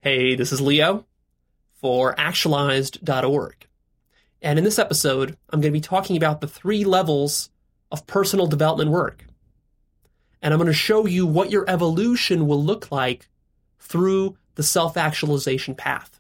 Hey, this is Leo for Actualized.org. And in this episode, I'm going to be talking about the 3 levels of personal development work. And I'm going to show you what your evolution will look like through the self-actualization path.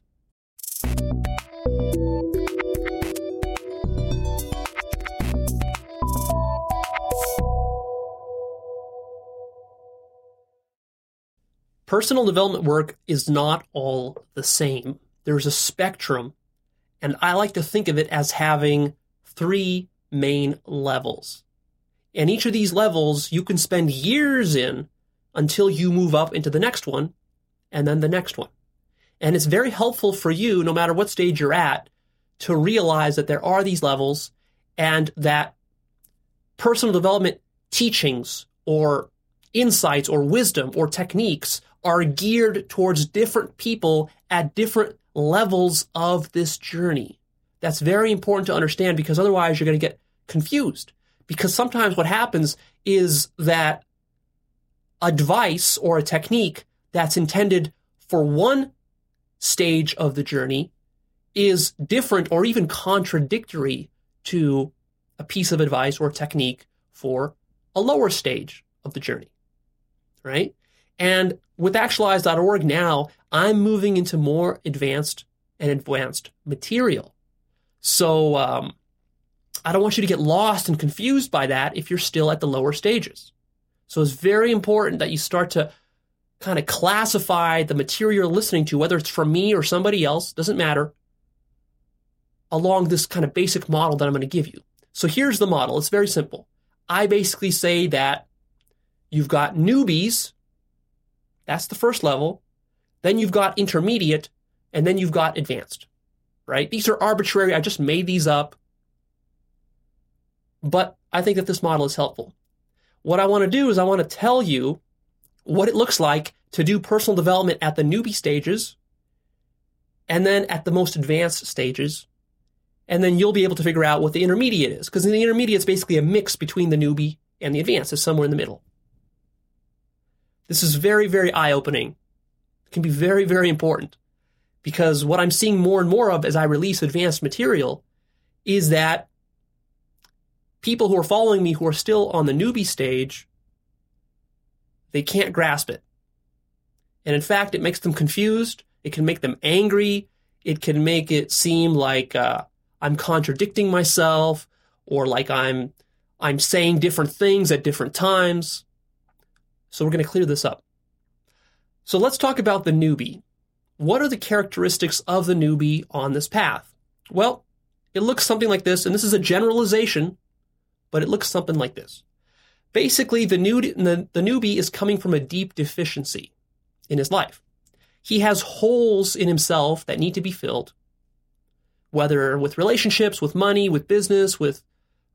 Personal development work is not all the same. There's a spectrum, and I like to think of it as having 3 main levels. And each of these levels you can spend years in until you move up into the next one, and then the next one. And it's very helpful for you, no matter what stage you're at, to realize that there are these levels and that personal development teachings or insights or wisdom or techniques are geared towards different people at different levels of this journey. That's very important to understand, because otherwise you're going to get confused. Because sometimes what happens is that advice or a technique that's intended for one stage of the journey is different or even contradictory to a piece of advice or technique for a lower stage of the journey, right? And with Actualized.org now, I'm moving into more advanced material. So I don't want you to get lost and confused by that if you're still at the lower stages. So it's very important that you start to kind of classify the material you're listening to, whether it's from me or somebody else, doesn't matter, along this kind of basic model that I'm going to give you. So here's the model. It's very simple. I basically say that you've got newbies. That's the first level. Then you've got intermediate, and then you've got advanced, right? These are arbitrary. I just made these up. But I think that this model is helpful. What I want to do is I want to tell you what it looks like to do personal development at the newbie stages, and then at the most advanced stages. And then you'll be able to figure out what the intermediate is, because the intermediate is basically a mix between the newbie and the advanced. It's somewhere in the middle. This is very, very eye-opening. It can be very, very important, because what I'm seeing more and more of as I release advanced material is that people who are following me who are still on the newbie stage, they can't grasp it. And in fact, it makes them confused. It can make them angry. It can make it seem like I'm contradicting myself, or like I'm saying different things at different times. So we're going to clear this up. So let's talk about the newbie. What are the characteristics of the newbie on this path? Well, it looks something like this, and this is a generalization, but it looks something like this. Basically, the newbie is coming from a deep deficiency in his life. He has holes in himself that need to be filled, whether with relationships, with money, with business, with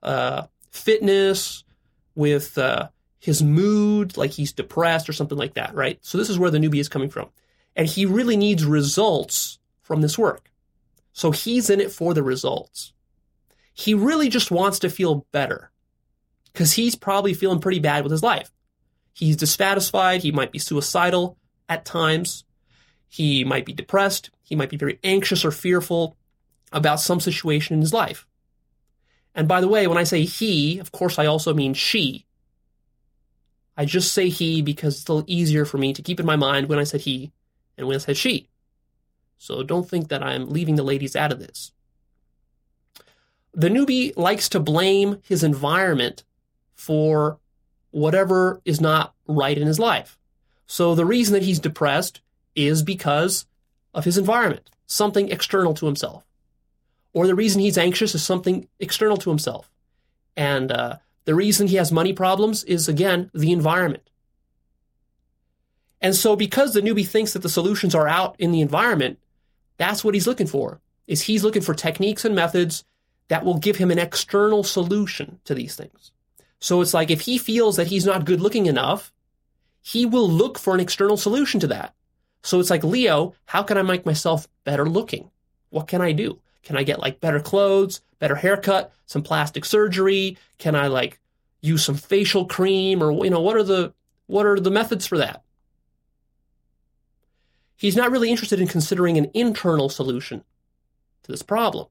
fitness, with his mood, like he's depressed or something like that, right? So this is where the newbie is coming from. And he really needs results from this work. So he's in it for the results. He really just wants to feel better, because he's probably feeling pretty bad with his life. He's dissatisfied. He might be suicidal at times. He might be depressed. He might be very anxious or fearful about some situation in his life. And by the way, when I say he, of course, I also mean she. I just say he because it's a little easier for me to keep in my mind when I said he and when I said she. So don't think that I'm leaving the ladies out of this. The newbie likes to blame his environment for whatever is not right in his life. So the reason that he's depressed is because of his environment, something external to himself. Or the reason he's anxious is something external to himself. And the reason he has money problems is, again, the environment. And so because the newbie thinks that the solutions are out in the environment, that's what he's looking for, is he's looking for techniques and methods that will give him an external solution to these things. So it's like if he feels that he's not good looking enough, he will look for an external solution to that. So it's like, Leo, how can I make myself better looking? What can I do? Can I get like better clothes, better haircut, some plastic surgery? Can I like use some facial cream, or what are the methods for that? He's not really interested in considering an internal solution to this problem.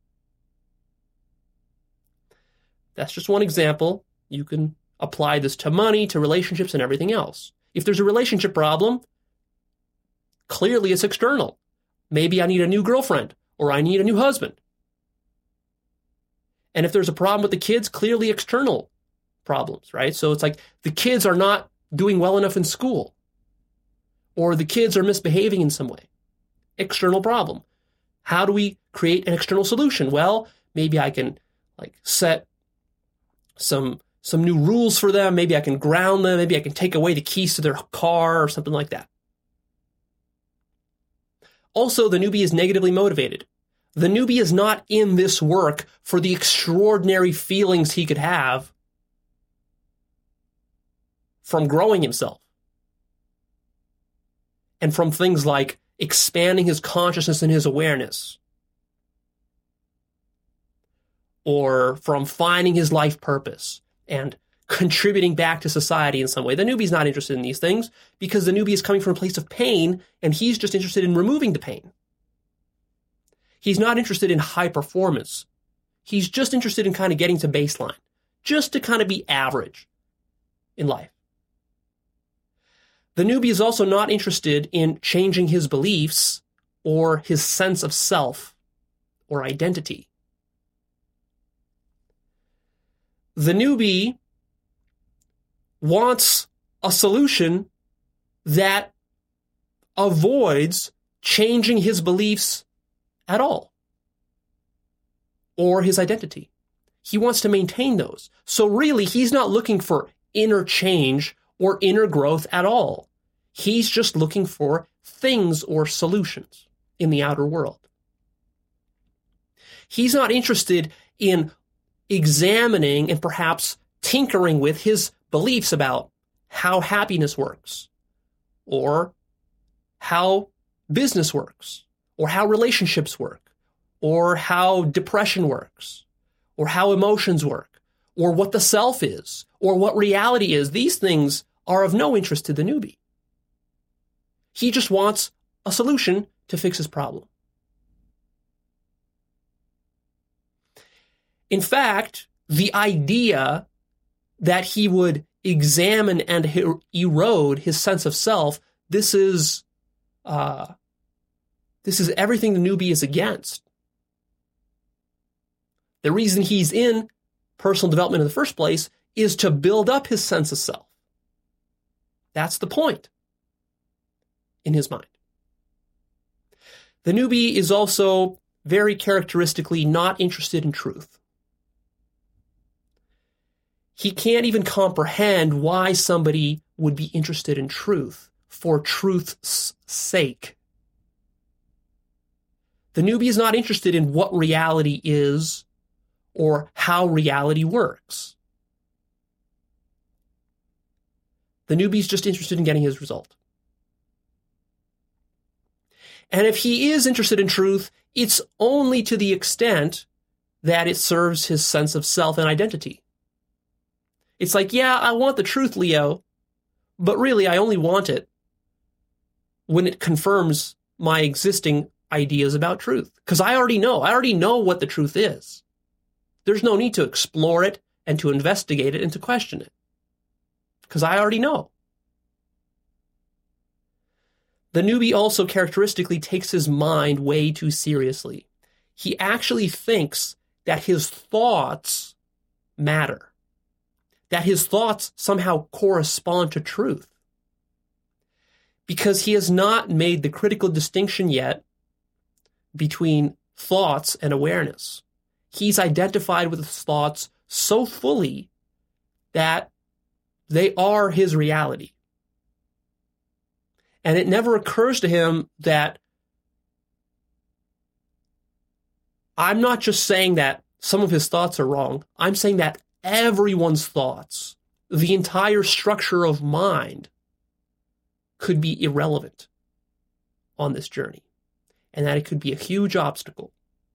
That's just one example. You can apply this to money, to relationships, and everything else. If there's a relationship problem, clearly it's external. Maybe I need a new girlfriend, or I need a new husband. And if there's a problem with the kids, clearly external problems, right? So it's like the kids are not doing well enough in school, or the kids are misbehaving in some way. External problem. How do we create an external solution? Well, maybe I can set some new rules for them. Maybe I can ground them. Maybe I can take away the keys to their car or something like that. Also, the newbie is negatively motivated. The newbie is not in this work for the extraordinary feelings he could have from growing himself and from things like expanding his consciousness and his awareness, or from finding his life purpose and contributing back to society in some way. The newbie's not interested in these things because the newbie is coming from a place of pain and he's just interested in removing the pain. He's not interested in high performance. He's just interested in kind of getting to baseline, just to kind of be average in life. The newbie is also not interested in changing his beliefs or his sense of self or identity. The newbie wants a solution that avoids changing his beliefs at all, or his identity. He wants to maintain those. So really, he's not looking for inner change or inner growth at all. He's just looking for things or solutions in the outer world. He's not interested in examining and perhaps tinkering with his beliefs about how happiness works, or how business works, or how relationships work, or how depression works, or how emotions work, or what the self is, or what reality is. These things are of no interest to the newbie. He just wants a solution to fix his problem. In fact, the idea that he would examine and erode his sense of self, this is everything the newbie is against. The reason he's in personal development in the first place is to build up his sense of self. That's the point in his mind. The newbie is also very characteristically not interested in truth. He can't even comprehend why somebody would be interested in truth for truth's sake. The newbie is not interested in what reality is or how reality works. The newbie is just interested in getting his result. And if he is interested in truth, it's only to the extent that it serves his sense of self and identity. It's like, yeah, I want the truth, Leo, but really I only want it when it confirms my existing ideas about truth. Because I already know what the truth is. There's no need to explore it and to investigate it and to question it. Because I already know. The newbie also characteristically takes his mind way too seriously. He actually thinks that his thoughts matter, that his thoughts somehow correspond to truth, because he has not made the critical distinction yet between thoughts and awareness. He's identified with his thoughts so fully that they are his reality. And it never occurs to him that I'm not just saying that some of his thoughts are wrong. I'm saying that everyone's thoughts, the entire structure of mind, could be irrelevant on this journey, and that it could be a huge obstacle.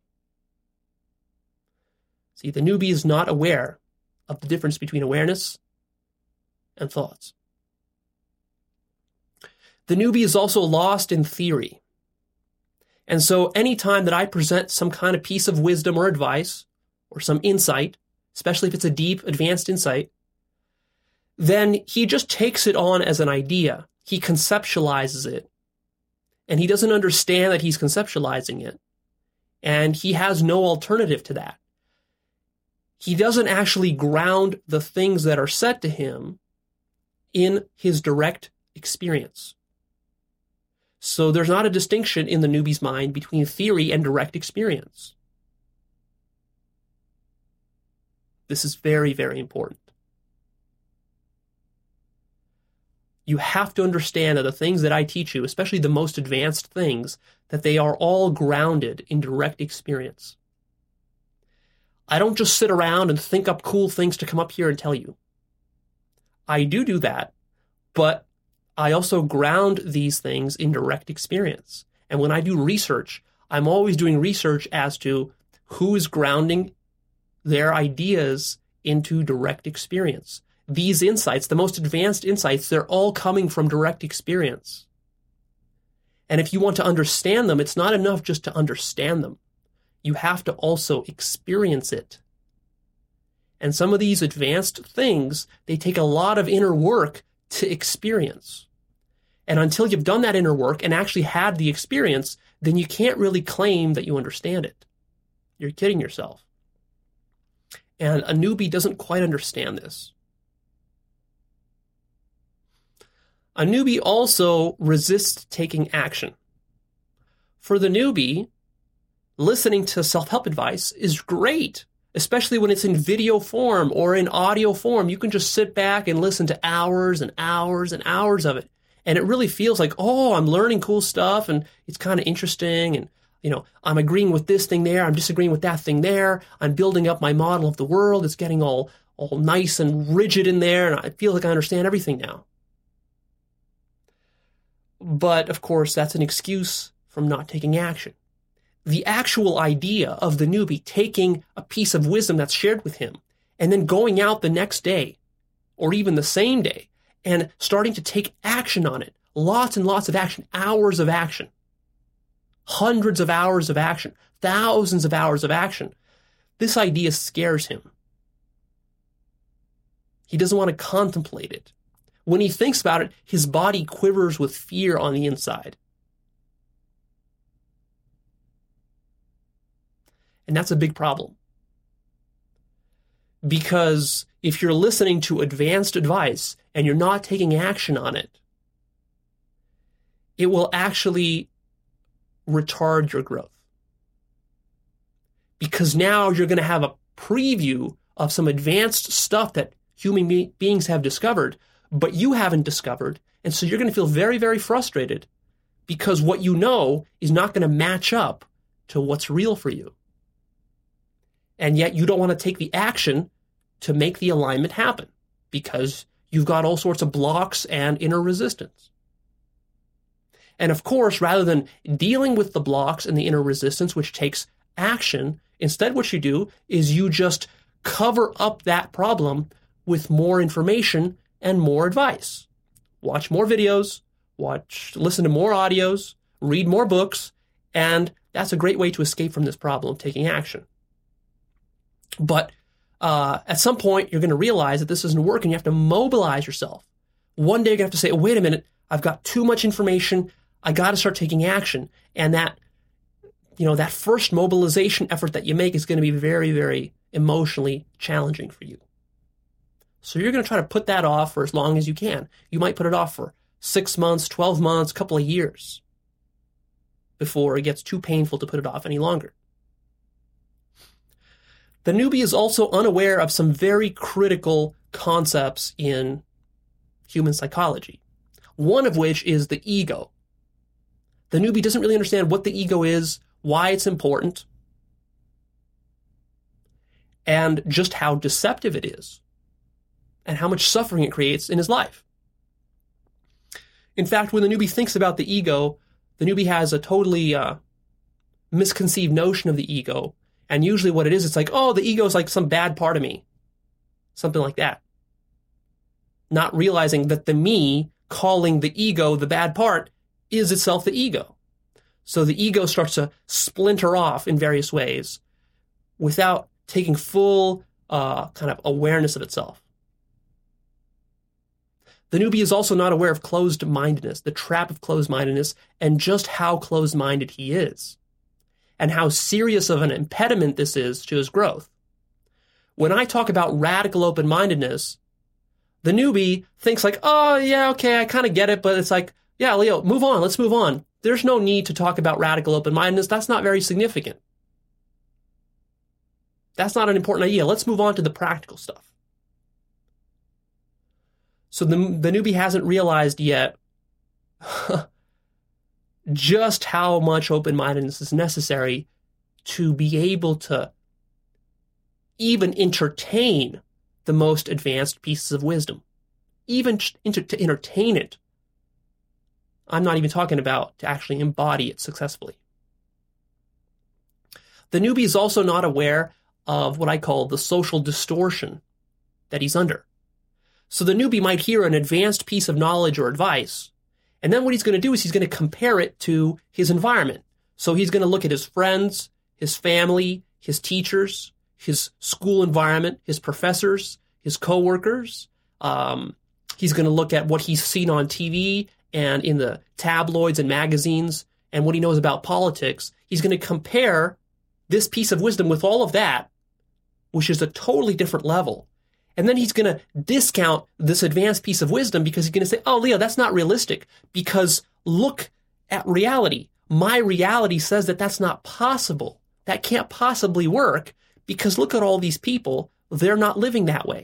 See, the newbie is not aware of the difference between awareness and thoughts. The newbie is also lost in theory. And so anytime that I present some kind of piece of wisdom or advice or some insight, especially if it's a deep, advanced insight, then he just takes it on as an idea. He conceptualizes it. And he doesn't understand that he's conceptualizing it. And he has no alternative to that. He doesn't actually ground the things that are said to him in his direct experience. So there's not a distinction in the newbie's mind between theory and direct experience. This is very, very important. You have to understand that the things that I teach you, especially the most advanced things, that they are all grounded in direct experience. I don't just sit around and think up cool things to come up here and tell you. I do that, but I also ground these things in direct experience. And when I do research, I'm always doing research as to who is grounding their ideas into direct experience. These insights, the most advanced insights, they're all coming from direct experience. And if you want to understand them, it's not enough just to understand them. You have to also experience it. And some of these advanced things, they take a lot of inner work to experience. And until you've done that inner work and actually had the experience, then you can't really claim that you understand it. You're kidding yourself. And a newbie doesn't quite understand this. A newbie also resists taking action. For the newbie, listening to self-help advice is great, especially when it's in video form or in audio form. You can just sit back and listen to hours and hours and hours of it. And it really feels like, oh, I'm learning cool stuff and it's kind of interesting. And, I'm agreeing with this thing there. I'm disagreeing with that thing there. I'm building up my model of the world. It's getting all nice and rigid in there. And I feel like I understand everything now. But of course, that's an excuse from not taking action. The actual idea of the newbie taking a piece of wisdom that's shared with him and then going out the next day or even the same day and starting to take action on it, lots and lots of action, hours of action, hundreds of hours of action, thousands of hours of action. This idea scares him. He doesn't want to contemplate it. When he thinks about it, his body quivers with fear on the inside. And that's a big problem. Because if you're listening to advanced advice and you're not taking action on it, it will actually retard your growth. Because now you're going to have a preview of some advanced stuff that human beings have discovered, but you haven't discovered. And so you're going to feel very, very frustrated because what you know is not going to match up to what's real for you. And yet you don't want to take the action to make the alignment happen because you've got all sorts of blocks and inner resistance. And of course, rather than dealing with the blocks and the inner resistance, which takes action, instead what you do is you just cover up that problem with more information and more advice. Watch more videos, listen to more audios, read more books, and that's a great way to escape from this problem of taking action. But at some point, you're going to realize that this isn't working. You have to mobilize yourself. One day, you're going to have to say, oh, wait a minute, I've got too much information. I got to start taking action. And that first mobilization effort that you make is going to be very, very emotionally challenging for you. So you're going to try to put that off for as long as you can. You might put it off for 6 months, 12 months, a couple of years before it gets too painful to put it off any longer. The newbie is also unaware of some very critical concepts in human psychology, one of which is the ego. The newbie doesn't really understand what the ego is, why it's important, and just how deceptive it is, and how much suffering it creates in his life. In fact, when the newbie thinks about the ego, the newbie has a totally misconceived notion of the ego. And usually what it is, it's like, oh, the ego is like some bad part of me. Something like that. Not realizing that the me calling the ego the bad part is itself the ego. So the ego starts to splinter off in various ways without taking full kind of awareness of itself. The newbie is also not aware of closed-mindedness, the trap of closed-mindedness, and just how closed-minded he is, and how serious of an impediment this is to his growth. When I talk about radical open-mindedness, the newbie thinks like, oh, yeah, okay, I kind of get it, but it's like, yeah, Leo, move on, let's move on. There's no need to talk about radical open-mindedness. That's not very significant. That's not an important idea. Let's move on to the practical stuff. So the newbie hasn't realized yet just how much open-mindedness is necessary to be able to even entertain the most advanced pieces of wisdom. Even to entertain it. I'm not even talking about to actually embody it successfully. The newbie is also not aware of what I call the social distortion that he's under. So the newbie might hear an advanced piece of knowledge or advice, and then what he's going to do is he's going to compare it to his environment. So he's going to look at his friends, his family, his teachers, his school environment, his professors, his coworkers. He's going to look at what he's seen on TV and in the tabloids and magazines and what he knows about politics. He's going to compare this piece of wisdom with all of that, which is a totally different level. And then he's going to discount this advanced piece of wisdom because he's going to say, oh, Leo, that's not realistic because look at reality. My reality says that that's not possible. That can't possibly work because look at all these people. They're not living that way.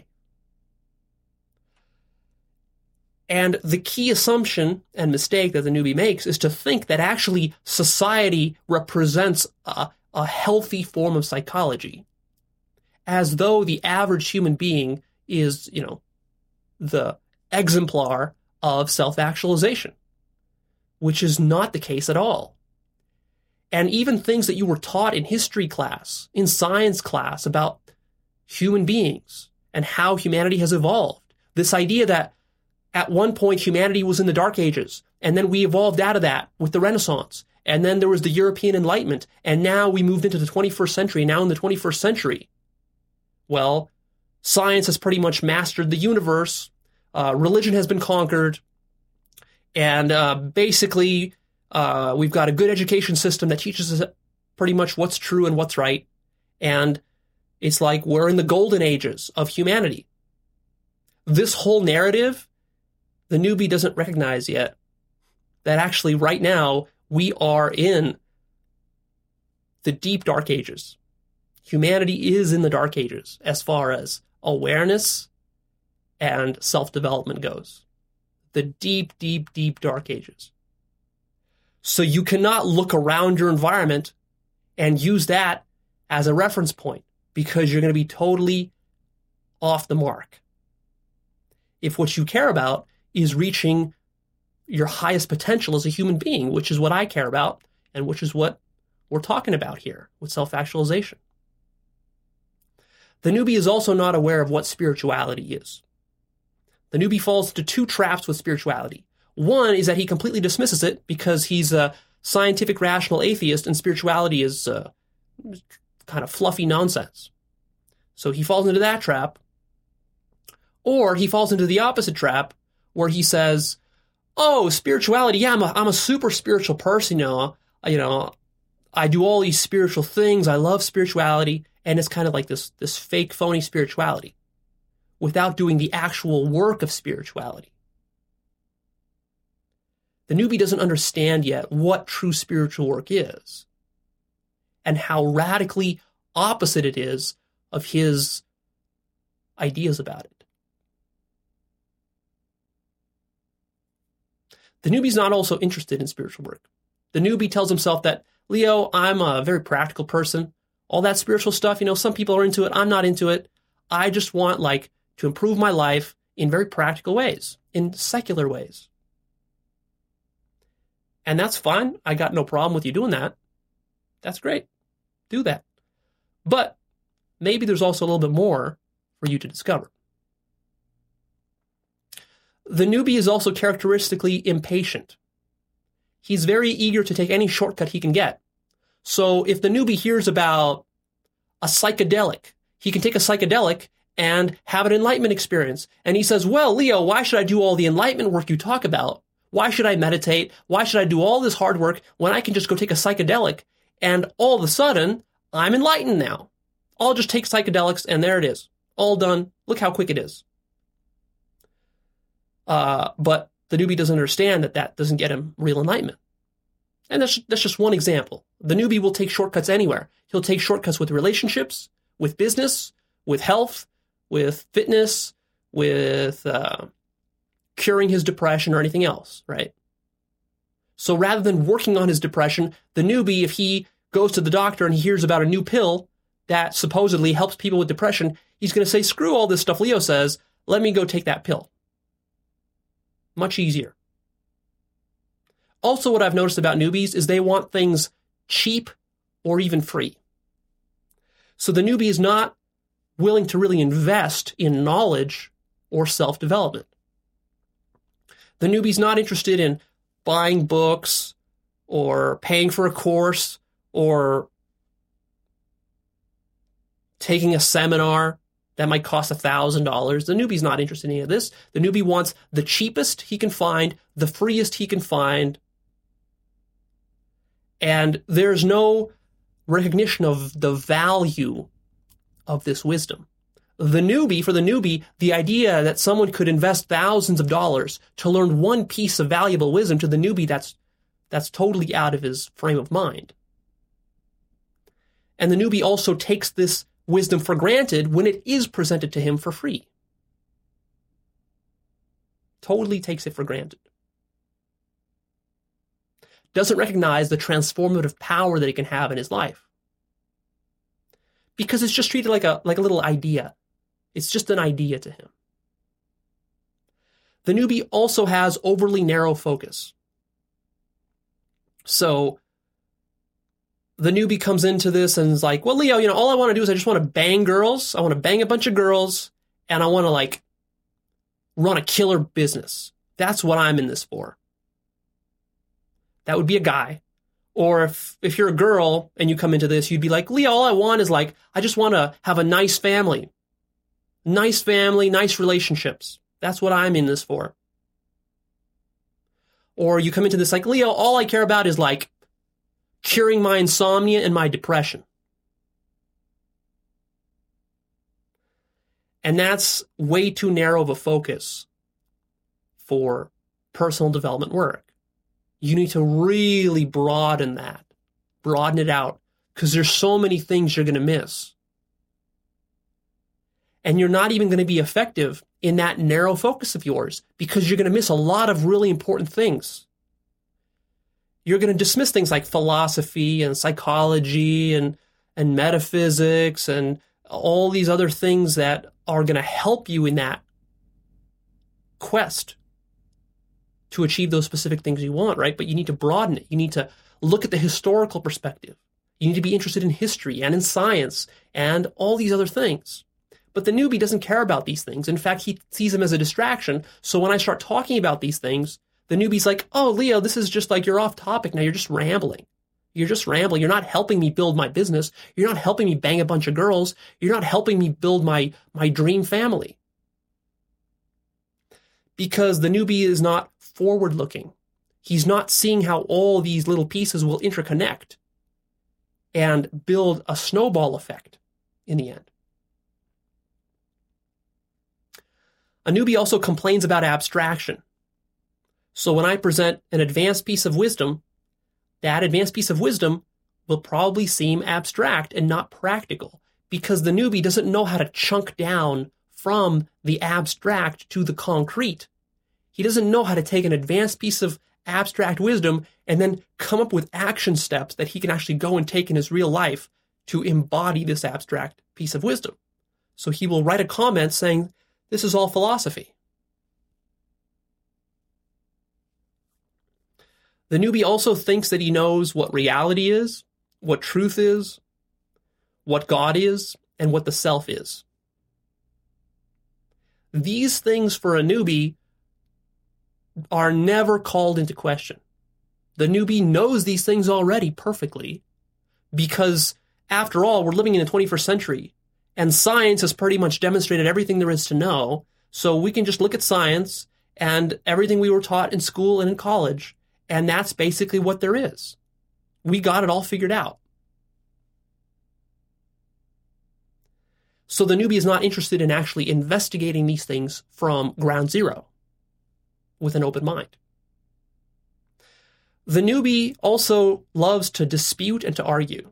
And the key assumption and mistake that the newbie makes is to think that actually society represents a healthy form of psychology, as though the average human being is, the exemplar of self-actualization, which is not the case at all. And even things that you were taught in history class, in science class about human beings and how humanity has evolved, this idea that at one point humanity was in the Dark Ages, and then we evolved out of that with the Renaissance, and then there was the European Enlightenment, and now we moved into the 21st century, and now in the 21st century, well, science has pretty much mastered the universe, religion has been conquered, and basically we've got a good education system that teaches us pretty much what's true and what's right, and it's like we're in the golden ages of humanity. This whole narrative, the newbie doesn't recognize yet that actually right now we are in the deep dark ages. Humanity is in the dark ages as far as awareness and self-development goes. The deep, deep, deep dark ages. So you cannot look around your environment and use that as a reference point because you're going to be totally off the mark. If what you care about is reaching your highest potential as a human being, which is what I care about and which is what we're talking about here with self-actualization. The newbie is also not aware of what spirituality is. The newbie falls into two traps with spirituality. One is that he completely dismisses it because he's a scientific rational atheist and spirituality is kind of fluffy nonsense. So he falls into that trap. Or he falls into the opposite trap where he says, oh, spirituality, yeah, I'm a super spiritual person, I do all these spiritual things, I love spirituality, and it's kind of like this fake, phony spirituality without doing the actual work of spirituality. The newbie doesn't understand yet what true spiritual work is and how radically opposite it is of his ideas about it. The newbie's not also interested in spiritual work. The newbie tells himself that, Leo, I'm a very practical person. All that spiritual stuff, some people are into it. I'm not into it. I just want, to improve my life in very practical ways, in secular ways. And that's fine. I got no problem with you doing that. That's great. Do that. But maybe there's also a little bit more for you to discover. The newbie is also characteristically impatient. He's very eager to take any shortcut he can get. So if the newbie hears about a psychedelic, he can take a psychedelic and have an enlightenment experience. And he says, well, Leo, why should I do all the enlightenment work you talk about? Why should I meditate? Why should I do all this hard work when I can just go take a psychedelic and all of a sudden I'm enlightened now? I'll just take psychedelics and there it is. All done. Look how quick it is. But the newbie doesn't understand that that doesn't get him real enlightenment. And that's just one example. The newbie will take shortcuts anywhere. He'll take shortcuts with relationships, with business, with health, with fitness, with curing his depression or anything else, right? So rather than working on his depression, the newbie, if he goes to the doctor and he hears about a new pill that supposedly helps people with depression, he's going to say, screw all this stuff Leo says, let me go take that pill. Much easier. Also, what I've noticed about newbies is they want things cheap or even free. So the newbie is not willing to really invest in knowledge or self-development. The newbie's not interested in buying books or paying for a course or taking a seminar that might cost $1,000. The newbie's not interested in any of this. The newbie wants the cheapest he can find, the freest he can find, and there's no recognition of the value of this wisdom. For the newbie, the idea that someone could invest thousands of dollars to learn one piece of valuable wisdom, to the newbie, that's totally out of his frame of mind. And the newbie also takes this wisdom for granted when it is presented to him for free. Totally takes it for granted. Doesn't recognize the transformative power that he can have in his life. Because it's just treated like a little idea. It's just an idea to him. The newbie also has overly narrow focus. So the newbie comes into this and is like, well, Leo, all I want to do is I just want to bang girls. I want to bang a bunch of girls and I want to run a killer business. That's what I'm in this for. That would be a guy. Or if you're a girl and you come into this, you'd be like, Leo, all I want is I just want to have a nice family. Nice family, nice relationships. That's what I'm in this for. Or you come into this Leo, all I care about is curing my insomnia and my depression. And that's way too narrow of a focus for personal development work. You need to really broaden it out, because there's so many things you're going to miss. And you're not even going to be effective in that narrow focus of yours, because you're going to miss a lot of really important things. You're going to dismiss things like philosophy and psychology and metaphysics and all these other things that are going to help you in that quest to achieve those specific things you want, right? But you need to broaden it. You need to look at the historical perspective. You need to be interested in history and in science and all these other things. But the newbie doesn't care about these things. In fact, he sees them as a distraction. So when I start talking about these things, the newbie's like, oh, Leo, this is just you're off topic now. You're just rambling. You're just rambling. You're not helping me build my business. You're not helping me bang a bunch of girls. You're not helping me build my dream family. Because the newbie is not forward-looking. He's not seeing how all these little pieces will interconnect and build a snowball effect in the end. A newbie also complains about abstraction. So when I present an advanced piece of wisdom, that advanced piece of wisdom will probably seem abstract and not practical, because the newbie doesn't know how to chunk down from the abstract to the concrete. He doesn't know how to take an advanced piece of abstract wisdom and then come up with action steps that he can actually go and take in his real life to embody this abstract piece of wisdom. So he will write a comment saying, this is all philosophy. The newbie also thinks that he knows what reality is, what truth is, what God is, and what the self is. These things for a newbie are never called into question. The newbie knows these things already perfectly because, after all, we're living in the 21st century and science has pretty much demonstrated everything there is to know. So we can just look at science and everything we were taught in school and in college, and that's basically what there is. We got it all figured out. So the newbie is not interested in actually investigating these things from ground zero with an open mind. The newbie also loves to dispute and to argue.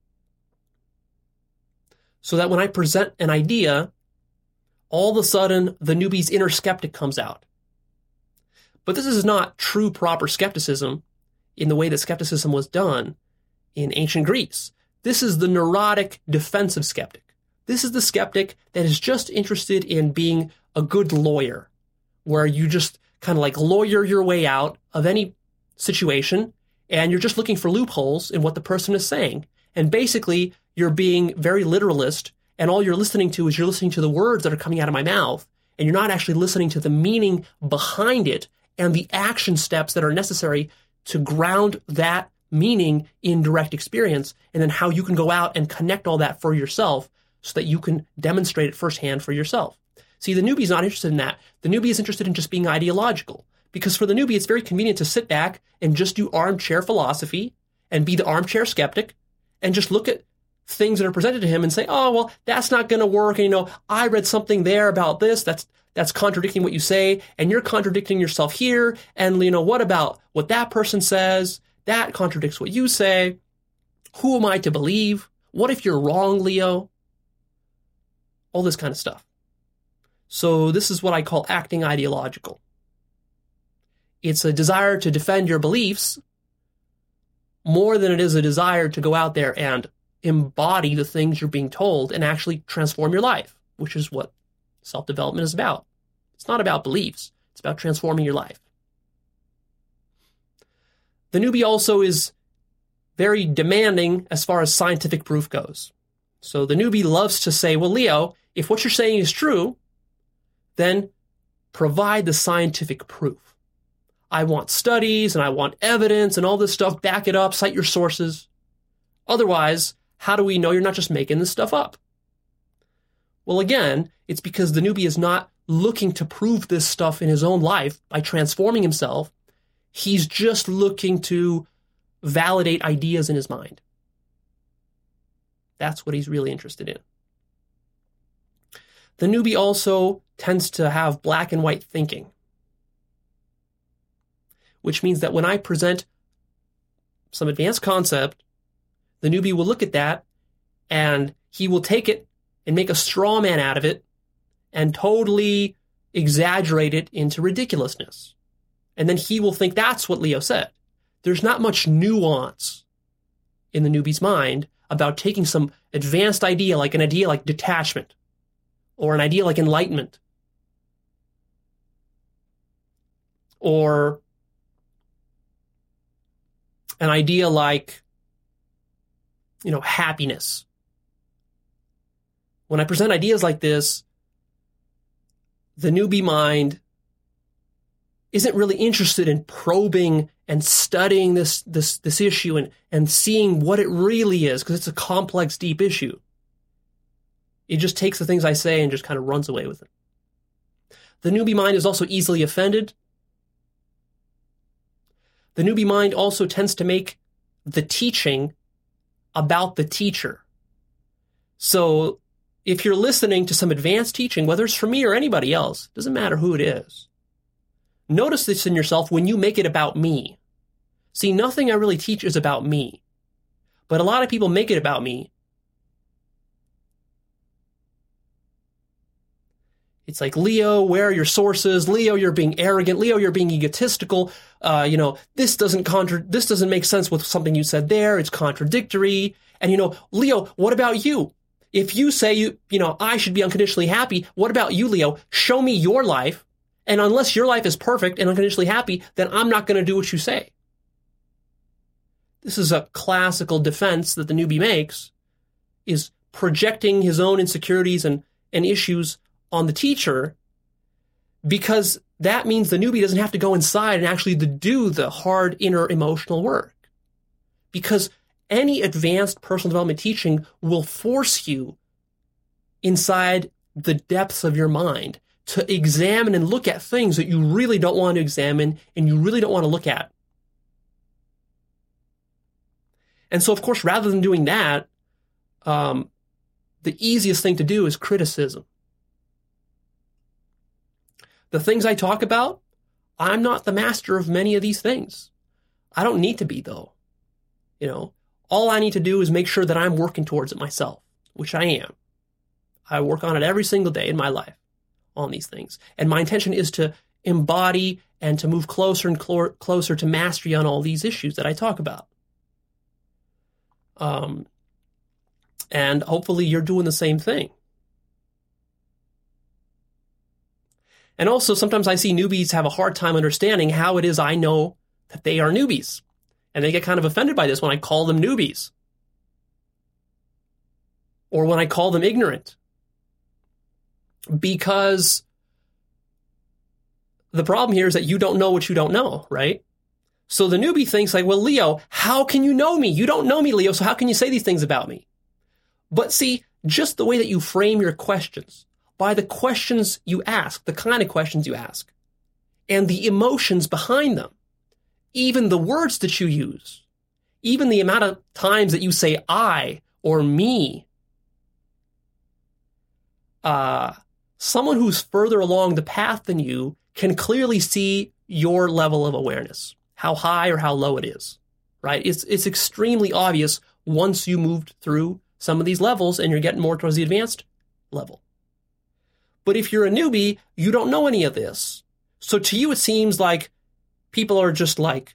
So that when I present an idea, all of a sudden the newbie's inner skeptic comes out. But this is not true proper skepticism in the way that skepticism was done in ancient Greece. This is the neurotic defensive skeptic. This is the skeptic that is just interested in being a good lawyer, where you just kind of like lawyer your way out of any situation, and you're just looking for loopholes in what the person is saying. And basically, you're being very literalist, and all you're listening to is you're listening to the words that are coming out of my mouth, and you're not actually listening to the meaning behind it and the action steps that are necessary to ground that meaning in direct experience, and then how you can go out and connect all that for yourself so that you can demonstrate it firsthand for yourself. See, the newbie is not interested in that. The newbie is interested in just being ideological, because for the newbie, it's very convenient to sit back and just do armchair philosophy and be the armchair skeptic and just look at things that are presented to him and say, oh, well, that's not going to work. And, I read something there about this. That's contradicting what you say, and you're contradicting yourself here. And, what about what that person says? That contradicts what you say. Who am I to believe? What if you're wrong, Leo? All this kind of stuff. So this is what I call acting ideological. It's a desire to defend your beliefs more than it is a desire to go out there and embody the things you're being told and actually transform your life, which is what self-development is about. It's not about beliefs. It's about transforming your life. The newbie also is very demanding as far as scientific proof goes. So the newbie loves to say, well, Leo, if what you're saying is true, then provide the scientific proof. I want studies and I want evidence and all this stuff. Back it up, cite your sources. Otherwise, how do we know you're not just making this stuff up? Well, again, it's because the newbie is not looking to prove this stuff in his own life by transforming himself. He's just looking to validate ideas in his mind. That's what he's really interested in. The newbie also tends to have black and white thinking, which means that when I present some advanced concept, the newbie will look at that and he will take it and make a straw man out of it and totally exaggerate it into ridiculousness. And then he will think that's what Leo said. There's not much nuance in the newbie's mind about taking some advanced idea, like an idea like detachment, or an idea like enlightenment, or an idea like, happiness. When I present ideas like this, the newbie mind isn't really interested in probing and studying this issue and seeing what it really is, because it's a complex, deep issue. It just takes the things I say and just kind of runs away with it. The newbie mind is also easily offended. The newbie mind also tends to make the teaching about the teacher. So if you're listening to some advanced teaching, whether it's from me or anybody else, doesn't matter who it is, notice this in yourself when you make it about me. See, nothing I really teach is about me, but a lot of people make it about me. It's like, Leo, where are your sources? Leo, you're being arrogant. Leo, you're being egotistical. This doesn't make sense with something you said there. It's contradictory. And, Leo, what about you? If you say I should be unconditionally happy, what about you, Leo? Show me your life. And unless your life is perfect and unconditionally happy, then I'm not going to do what you say. This is a classical defense that the newbie makes, is projecting his own insecurities and issues on the teacher, because that means the newbie doesn't have to go inside and actually do the hard inner emotional work. Because any advanced personal development teaching will force you inside the depths of your mind to examine and look at things that you really don't want to examine and you really don't want to look at. And so, of course, rather than doing that, the easiest thing to do is criticism. The things I talk about, I'm not the master of many of these things. I don't need to be, though. All I need to do is make sure that I'm working towards it myself, which I am. I work on it every single day in my life on these things. And my intention is to embody and to move closer and closer to mastery on all these issues that I talk about. And hopefully you're doing the same thing. And also, sometimes I see newbies have a hard time understanding how it is I know that they are newbies. And they get kind of offended by this when I call them newbies. Or when I call them ignorant. Because the problem here is that you don't know what you don't know, right? So the newbie thinks like, well, Leo, how can you know me? You don't know me, Leo, so how can you say these things about me? But see, just the way that you frame your questions, by the questions you ask, the kind of questions you ask, and the emotions behind them, even the words that you use, even the amount of times that you say I or me, someone who's further along the path than you can clearly see your level of awareness, how high or how low it is, right? It's extremely obvious once you moved through some of these levels and you're getting more towards the advanced level. But if you're a newbie, you don't know any of this. So to you, it seems like people are just like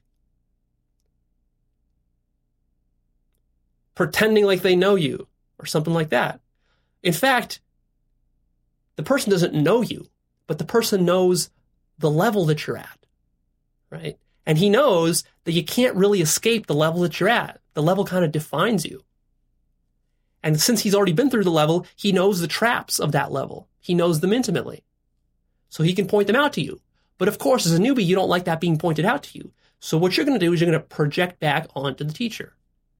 pretending like they know you or something like that. In fact, the person doesn't know you, but the person knows the level that you're at, right? And he knows that you can't really escape the level that you're at. The level kind of defines you. And since he's already been through the level, he knows the traps of that level. He knows them intimately. So he can point them out to you. But of course, as a newbie, you don't like that being pointed out to you. So what you're going to do is you're going to project back onto the teacher.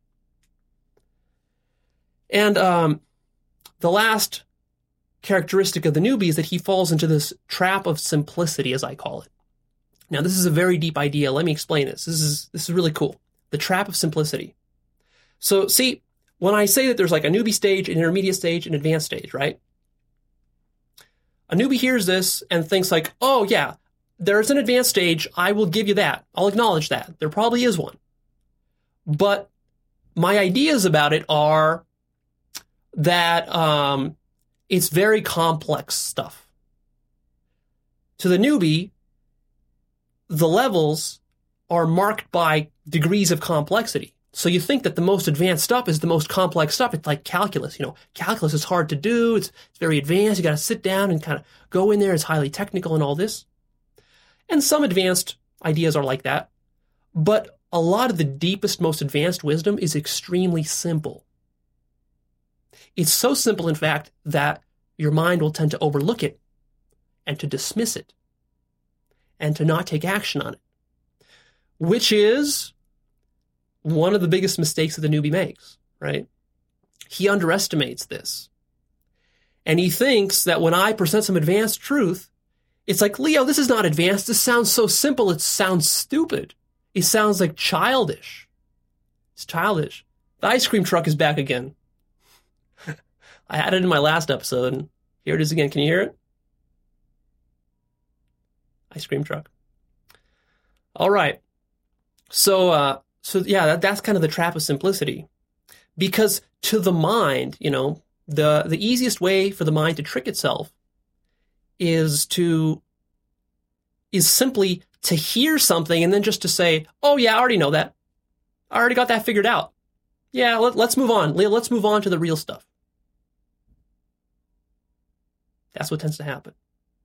And the last characteristic of the newbie is that he falls into this trap of simplicity, as I call it. Now, this is a very deep idea. Let me explain this. This is really cool. The trap of simplicity. So, see, when I say that there's like a newbie stage, an intermediate stage, an advanced stage, right? A newbie hears this and thinks like, oh yeah, there's an advanced stage. I will give you that. I'll acknowledge that. There probably is one. But my ideas about it are that it's very complex stuff. To the newbie, the levels are marked by degrees of complexity. So you think that the most advanced stuff is the most complex stuff. It's like calculus. Calculus is hard to do. It's very advanced. You got to sit down and kind of go in there. It's highly technical and all this. And some advanced ideas are like that. But a lot of the deepest, most advanced wisdom is extremely simple. It's so simple, in fact, that your mind will tend to overlook it and to dismiss it and to not take action on it, which is one of the biggest mistakes that the newbie makes, right? He underestimates this. And he thinks that when I present some advanced truth, it's like, Leo, this is not advanced. This sounds so simple. It sounds stupid. It sounds like childish. It's childish. The ice cream truck is back again. I had it in my last episode, and here it is again. Can you hear it? Ice cream truck. All right. So yeah, that's kind of the trap of simplicity. Because to the mind, the easiest way for the mind to trick itself is simply to hear something and then just to say, oh yeah, I already know that. I already got that figured out. Yeah, let's move on. Let's move on to the real stuff. That's what tends to happen.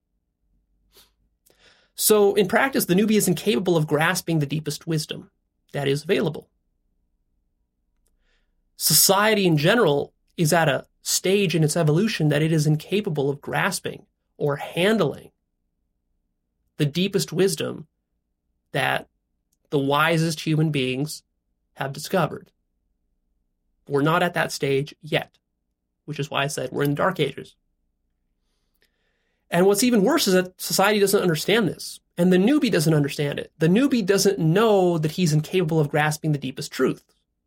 So in practice, the newbie is incapable of grasping the deepest wisdom that is available. Society in general is at a stage in its evolution that it is incapable of grasping or handling the deepest wisdom that the wisest human beings have discovered. We're not at that stage yet, which is why I said we're in the Dark Ages. And what's even worse is that society doesn't understand this, and the newbie doesn't understand it. The newbie doesn't know that he's incapable of grasping the deepest truth.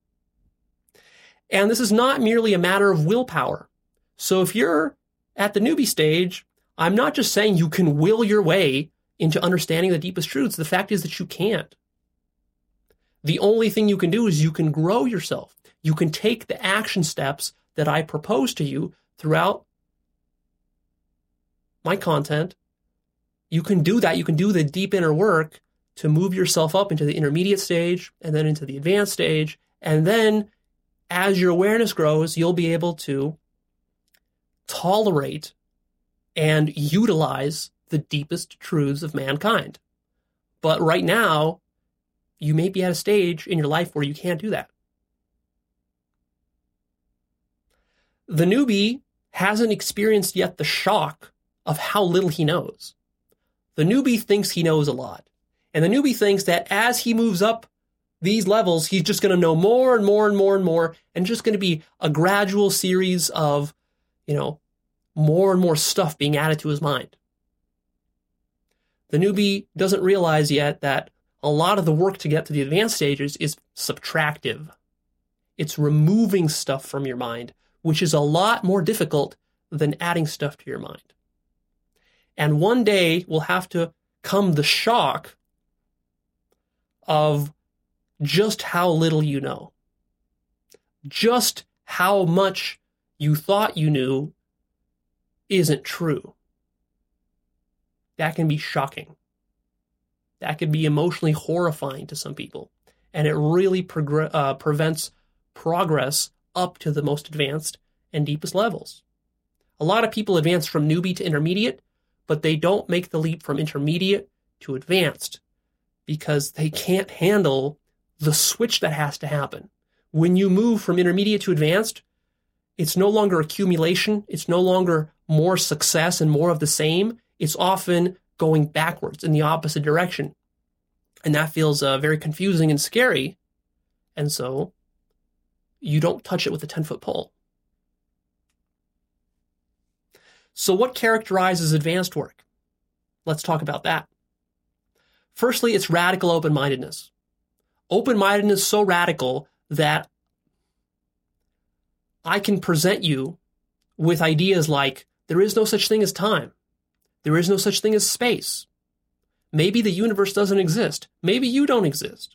And this is not merely a matter of willpower. So if you're at the newbie stage, I'm not just saying you can will your way into understanding the deepest truths. The fact is that you can't. The only thing you can do is you can grow yourself. You can take the action steps that I propose to you throughout my content. You can do that. You can do the deep inner work to move yourself up into the intermediate stage and then into the advanced stage. And then as your awareness grows, you'll be able to tolerate and utilize the deepest truths of mankind. But right now, you may be at a stage in your life where you can't do that. The newbie hasn't experienced yet the shock of how little he knows. The newbie thinks he knows a lot. And the newbie thinks that as he moves up these levels, he's just going to know more and more and more and more, and just going to be a gradual series of, more and more stuff being added to his mind. The newbie doesn't realize yet that a lot of the work to get to the advanced stages is subtractive. It's removing stuff from your mind, which is a lot more difficult than adding stuff to your mind. And one day will have to come the shock of just how little you know. Just how much you thought you knew isn't true. That can be shocking. That could be emotionally horrifying to some people. And it really prevents progress up to the most advanced and deepest levels. A lot of people advance from newbie to intermediate, but they don't make the leap from intermediate to advanced because they can't handle the switch that has to happen. When you move from intermediate to advanced, it's no longer accumulation. It's no longer more success and more of the same. It's often going backwards in the opposite direction. And that feels very confusing and scary. And so you don't touch it with a 10-foot pole. So what characterizes advanced work? Let's talk about that. Firstly, it's radical open-mindedness. Open-mindedness is so radical that I can present you with ideas like, there is no such thing as time. There is no such thing as space. Maybe the universe doesn't exist. Maybe you don't exist.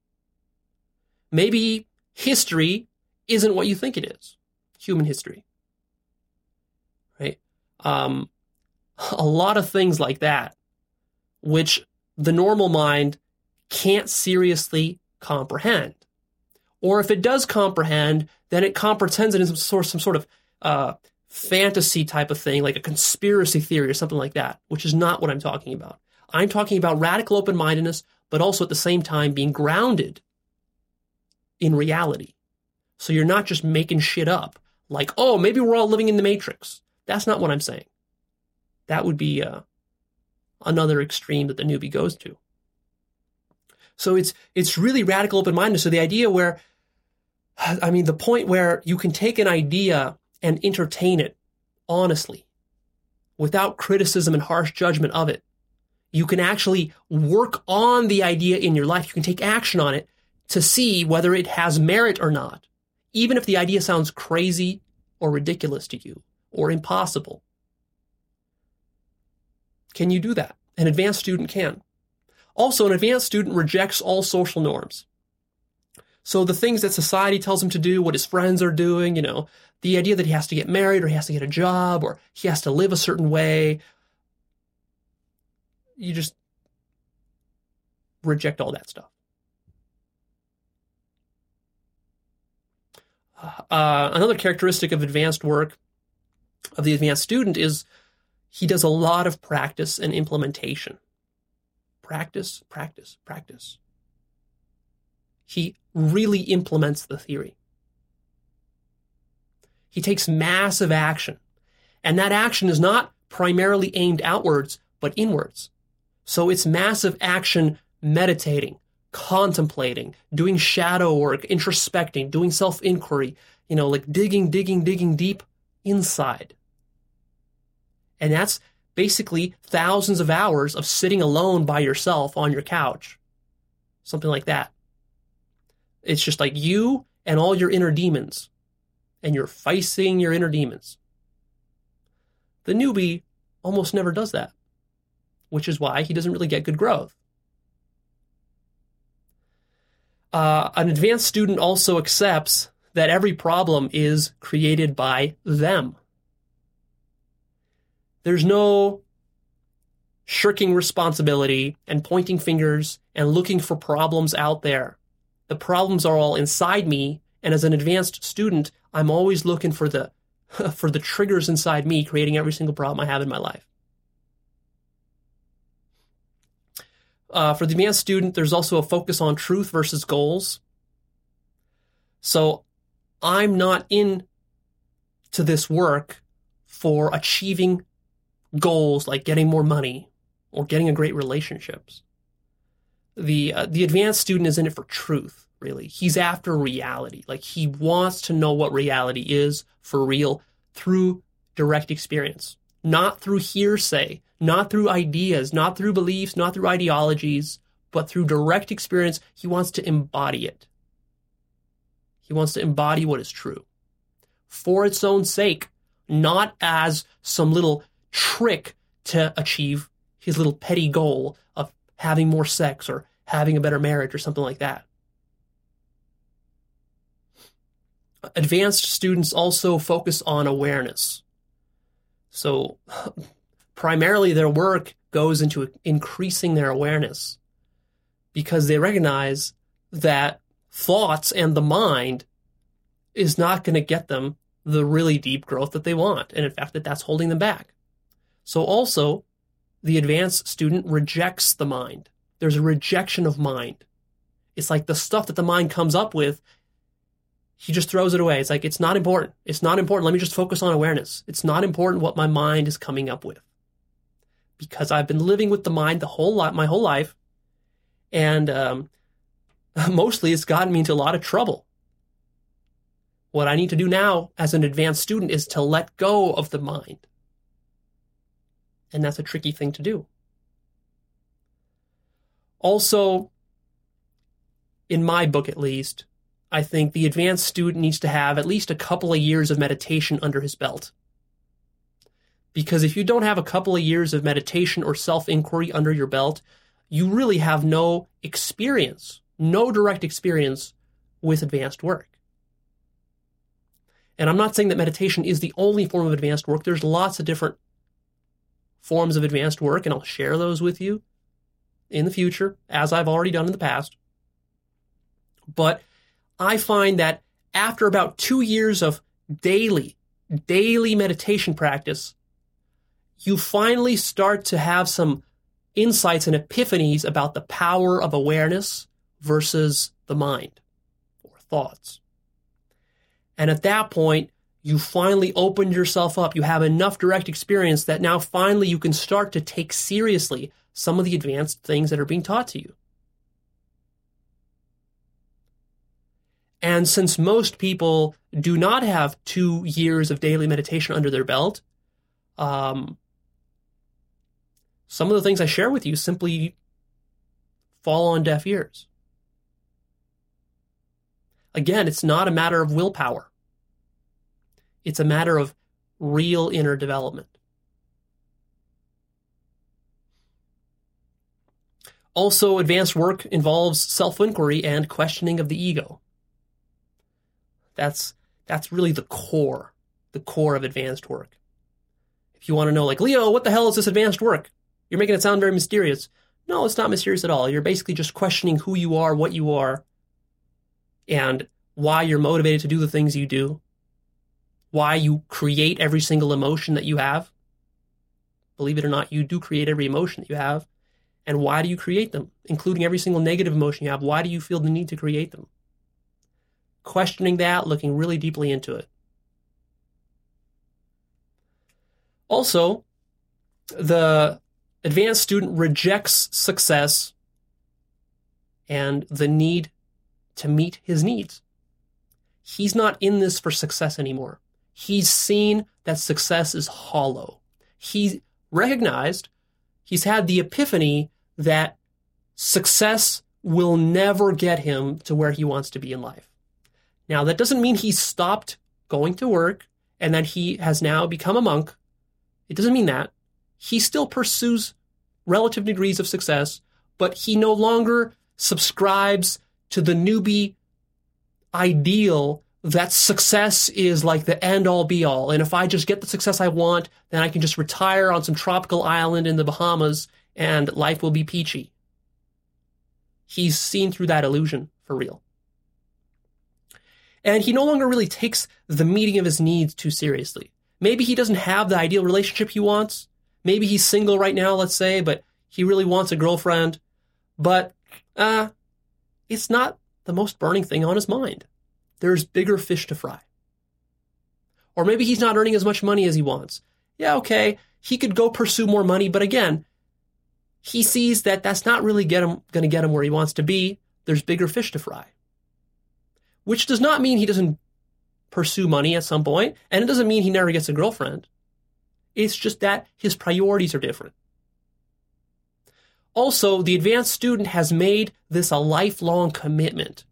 Maybe history isn't what you think it is. Human history. Right? A lot of things like that, which the normal mind can't seriously comprehend. Or if it does comprehend, then it comprehends it in some sort of fantasy type of thing, like a conspiracy theory or something like that, which is not what I'm talking about. I'm talking about radical open-mindedness, but also at the same time being grounded in reality. So you're not just making shit up, like, oh, maybe we're all living in the Matrix. That's not what I'm saying. That would be another extreme that the newbie goes to. So it's really radical open-mindedness. So the idea where, the point where you can take an idea and entertain it honestly, without criticism and harsh judgment of it. You can actually work on the idea in your life. You can take action on it to see whether it has merit or not, even if the idea sounds crazy or ridiculous to you or impossible. Can you do that? An advanced student can. Also, an advanced student rejects all social norms. So the things that society tells him to do, what his friends are doing, the idea that he has to get married or he has to get a job or he has to live a certain way, you just reject all that stuff. Another characteristic of advanced work, of the advanced student, is he does a lot of practice and implementation. Practice, practice, practice. He really implements the theory. He takes massive action. And that action is not primarily aimed outwards, but inwards. So it's massive action meditating, contemplating, doing shadow work, introspecting, doing self-inquiry, like digging deep inside. And that's basically thousands of hours of sitting alone by yourself on your couch. Something like that. It's just like you and all your inner demons. And you're facing your inner demons. The newbie almost never does that, which is why he doesn't really get good growth. An advanced student also accepts that every problem is created by them. There's no shirking responsibility and pointing fingers and looking for problems out there. The problems are all inside me, and as an advanced student, I'm always looking for the triggers inside me, creating every single problem I have in my life. For the advanced student, there's also a focus on truth versus goals. So I'm not into this work for achieving goals like getting more money or getting a great relationships. The advanced student is in it for truth, really. He's after reality. Like, he wants to know what reality is for real through direct experience, not through hearsay, not through ideas, not through beliefs, not through ideologies, but through direct experience. He wants to embody it. He wants to embody what is true for its own sake, not as some little trick to achieve his little petty goal of having more sex or having a better marriage or something like that. Advanced students also focus on awareness. So primarily their work goes into increasing their awareness because they recognize that thoughts and the mind is not going to get them the really deep growth that they want. And in fact, that's holding them back. So also, the advanced student rejects the mind. There's a rejection of mind. It's like the stuff that the mind comes up with, he just throws it away. It's like, it's not important. It's not important. Let me just focus on awareness. It's not important what my mind is coming up with. Because I've been living with the mind my whole life. And mostly it's gotten me into a lot of trouble. What I need to do now as an advanced student is to let go of the mind. And that's a tricky thing to do. Also, in my book at least, I think the advanced student needs to have at least a couple of years of meditation under his belt. Because if you don't have a couple of years of meditation or self-inquiry under your belt, you really have no experience, no direct experience with advanced work. And I'm not saying that meditation is the only form of advanced work. There's lots of different forms of advanced work, and I'll share those with you in the future, as I've already done in the past. But I find that after about 2 years of daily meditation practice, you finally start to have some insights and epiphanies about the power of awareness versus the mind or thoughts. And at that point, you finally opened yourself up. You have enough direct experience that now finally you can start to take seriously some of the advanced things that are being taught to you. And since most people do not have 2 years of daily meditation under their belt, some of the things I share with you simply fall on deaf ears. Again, it's not a matter of willpower. It's a matter of real inner development. Also, advanced work involves self-inquiry and questioning of the ego. That's really the core of advanced work. If you want to know, like, Leo, what the hell is this advanced work? You're making it sound very mysterious. No, it's not mysterious at all. You're basically just questioning who you are, what you are, and why you're motivated to do the things you do, why you create every single emotion that you have. Believe it or not, you do create every emotion that you have. And why do you create them, including every single negative emotion you have? Why do you feel the need to create them? Questioning that, looking really deeply into it. Also, the advanced student rejects success and the need to meet his needs. He's not in this for success anymore. He's seen that success is hollow. He recognized, he's had the epiphany that success will never get him to where he wants to be in life. Now, that doesn't mean he's stopped going to work and that he has now become a monk. It doesn't mean that. He still pursues relative degrees of success, but he no longer subscribes to the newbie ideal that success is like the end-all be-all. And if I just get the success I want, then I can just retire on some tropical island in the Bahamas and life will be peachy. He's seen through that illusion for real. And he no longer really takes the meeting of his needs too seriously. Maybe he doesn't have the ideal relationship he wants. Maybe he's single right now, let's say, but he really wants a girlfriend. But it's not the most burning thing on his mind. There's bigger fish to fry. Or maybe he's not earning as much money as he wants. Yeah, okay, he could go pursue more money, but again, he sees that that's not really going to get him where he wants to be. There's bigger fish to fry. Which does not mean he doesn't pursue money at some point, and it doesn't mean he never gets a girlfriend. It's just that his priorities are different. Also, the advanced student has made this a lifelong commitment.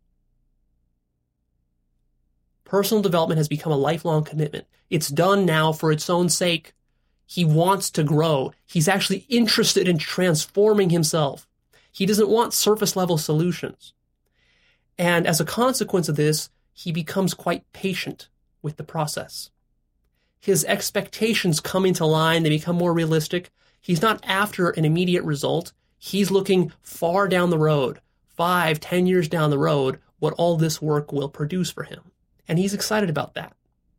Personal development has become a lifelong commitment. It's done now for its own sake. He wants to grow. He's actually interested in transforming himself. He doesn't want surface level solutions. And as a consequence of this, he becomes quite patient with the process. His expectations come into line. They become more realistic. He's not after an immediate result. He's looking far down the road, 5, 10 years down the road, what all this work will produce for him. And he's excited about that.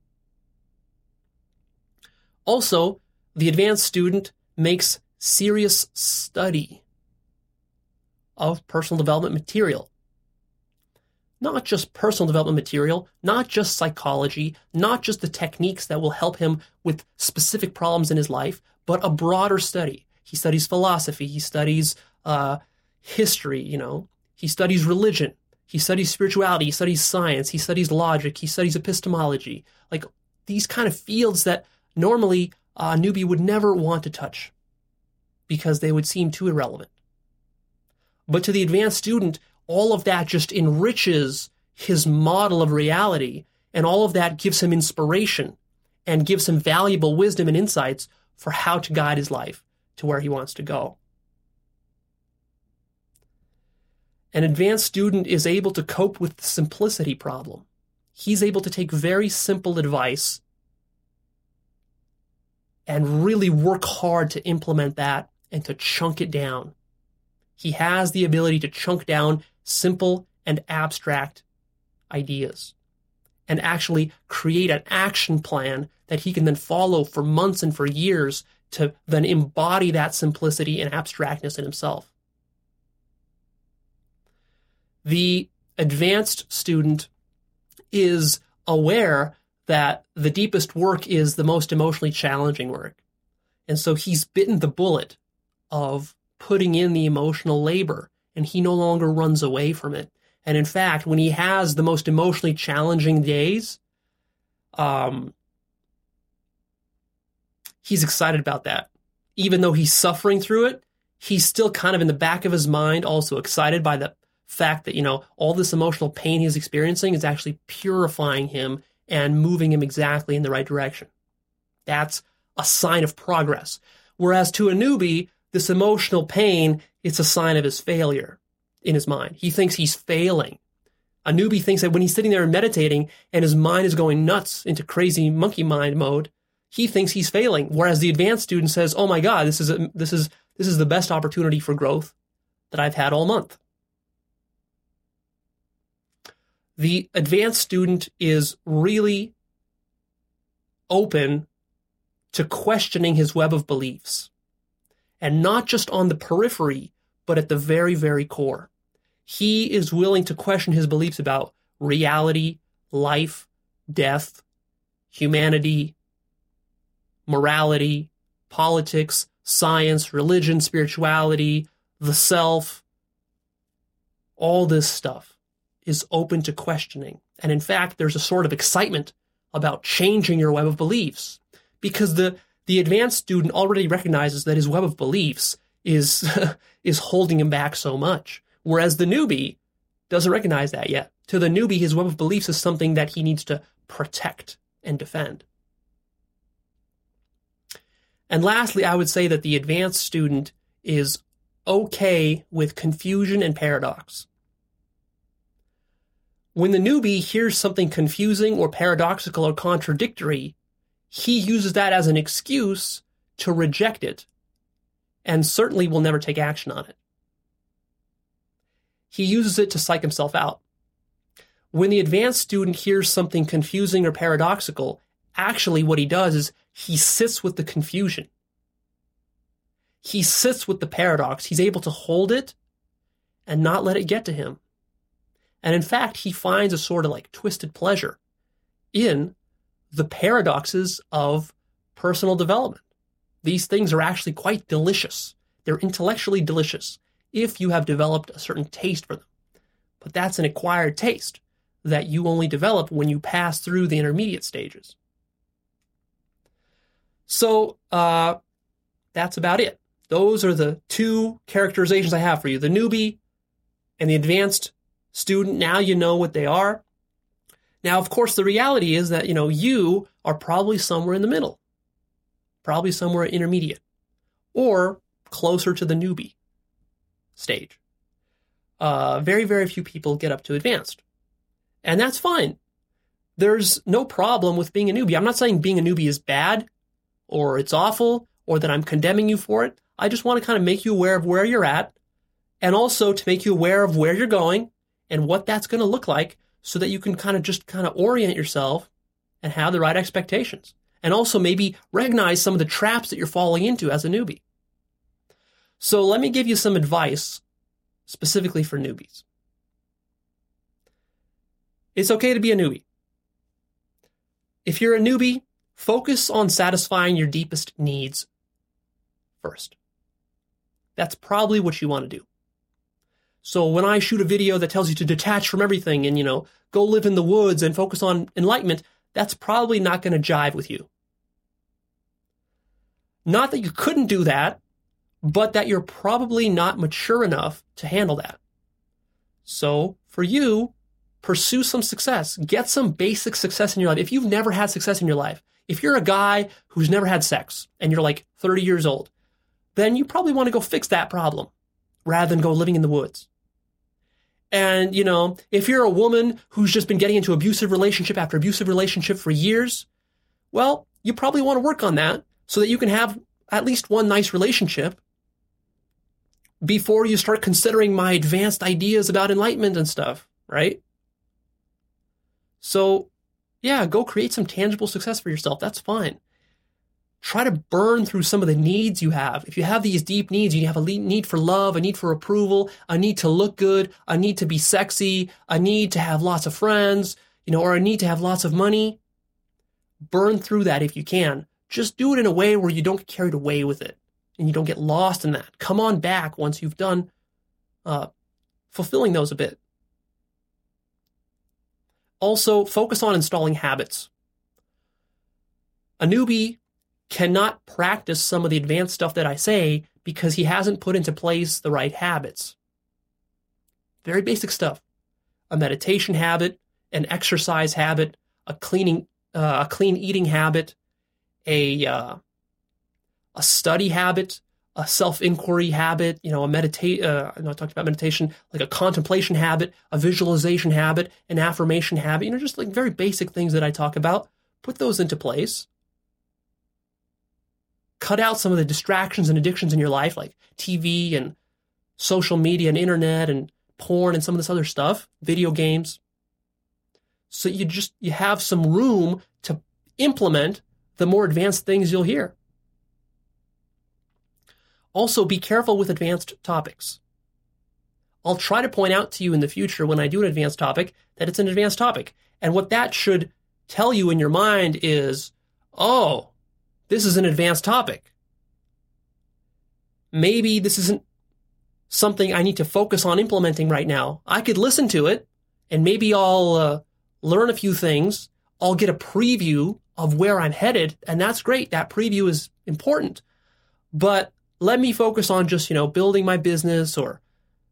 Also, the advanced student makes serious study of personal development material. Not just personal development material, not just psychology, not just the techniques that will help him with specific problems in his life, but a broader study. He studies philosophy, he studies history, he studies religion, he studies spirituality, he studies science, he studies logic, he studies epistemology. Like these kind of fields that normally a newbie would never want to touch because they would seem too irrelevant. But to the advanced student, all of that just enriches his model of reality, and all of that gives him inspiration and gives him valuable wisdom and insights for how to guide his life to where he wants to go. An advanced student is able to cope with the simplicity problem. He's able to take very simple advice and really work hard to implement that and to chunk it down. He has the ability to chunk down simple and abstract ideas and actually create an action plan that he can then follow for months and for years to then embody that simplicity and abstractness in himself. The advanced student is aware that the deepest work is the most emotionally challenging work. And so he's bitten the bullet of putting in the emotional labor, and he no longer runs away from it. And in fact, when he has the most emotionally challenging days, he's excited about that. Even though he's suffering through it, he's still kind of in the back of his mind also excited by the fact that, all this emotional pain he's experiencing is actually purifying him and moving him exactly in the right direction. That's a sign of progress. Whereas to a newbie, this emotional pain, it's a sign of his failure in his mind. He thinks he's failing. A newbie thinks that when he's sitting there and meditating and his mind is going nuts into crazy monkey mind mode, he thinks he's failing. Whereas the advanced student says, "Oh my God, this is the best opportunity for growth that I've had all month." The advanced student is really open to questioning his web of beliefs. And not just on the periphery, but at the very, very core. He is willing to question his beliefs about reality, life, death, humanity, morality, politics, science, religion, spirituality, the self, all this stuff is open to questioning. And in fact, there's a sort of excitement about changing your web of beliefs because the advanced student already recognizes that his web of beliefs is holding him back so much, whereas the newbie doesn't recognize that yet. To the newbie, his web of beliefs is something that he needs to protect and defend. And lastly, I would say that the advanced student is okay with confusion and paradox. When the newbie hears something confusing or paradoxical or contradictory, he uses that as an excuse to reject it and certainly will never take action on it. He uses it to psych himself out. When the advanced student hears something confusing or paradoxical, actually what he does is he sits with the confusion. He sits with the paradox. He's able to hold it and not let it get to him. And in fact, he finds a sort of like twisted pleasure in the paradoxes of personal development. These things are actually quite delicious. They're intellectually delicious if you have developed a certain taste for them. But that's an acquired taste that you only develop when you pass through the intermediate stages. So that's about it. Those are the two characterizations I have for you. The newbie and the advanced student. Now you know what they are. Now, of course, the reality is that, you are probably somewhere in the middle, probably somewhere intermediate, or closer to the newbie stage. Very, very few people get up to advanced. And that's fine. There's no problem with being a newbie. I'm not saying being a newbie is bad or it's awful or that I'm condemning you for it. I just want to kind of make you aware of where you're at and also to make you aware of where you're going and what that's going to look like so that you can kind of orient yourself and have the right expectations. And also maybe recognize some of the traps that you're falling into as a newbie. So let me give you some advice specifically for newbies. It's okay to be a newbie. If you're a newbie, focus on satisfying your deepest needs first. That's probably what you want to do. So when I shoot a video that tells you to detach from everything and, go live in the woods and focus on enlightenment, that's probably not going to jive with you. Not that you couldn't do that, but that you're probably not mature enough to handle that. So for you, pursue some success. Get some basic success in your life. If you've never had success in your life, if you're a guy who's never had sex and you're like 30 years old, then you probably want to go fix that problem rather than go living in the woods. And, if you're a woman who's just been getting into abusive relationship after abusive relationship for years, well, you probably want to work on that so that you can have at least one nice relationship before you start considering my advanced ideas about enlightenment and stuff, right? So, yeah, go create some tangible success for yourself. That's fine. Try to burn through some of the needs you have. If you have these deep needs, you have a need for love, a need for approval, a need to look good, a need to be sexy, a need to have lots of friends, or a need to have lots of money. Burn through that if you can. Just do it in a way where you don't get carried away with it and you don't get lost in that. Come on back once you've done fulfilling those a bit. Also, focus on installing habits. A newbie cannot practice some of the advanced stuff that I say because he hasn't put into place the right habits. Very basic stuff. A meditation habit, an exercise habit, a clean eating habit, a study habit, a self-inquiry habit, I talked about meditation, like a contemplation habit, a visualization habit, an affirmation habit, just like very basic things that I talk about. Put those into place. Cut out some of the distractions and addictions in your life, like TV and social media and internet and porn and some of this other stuff, video games. So you have some room to implement the more advanced things you'll hear. Also, be careful with advanced topics. I'll try to point out to you in the future when I do an advanced topic that it's an advanced topic. And what that should tell you in your mind is, oh, this is an advanced topic. maybe this isn't something I need to focus on implementing right now. I could listen to it, and maybe I'll learn a few things. I'll get a preview of where I'm headed, and that's great. That preview is important. But let me focus on just, building my business or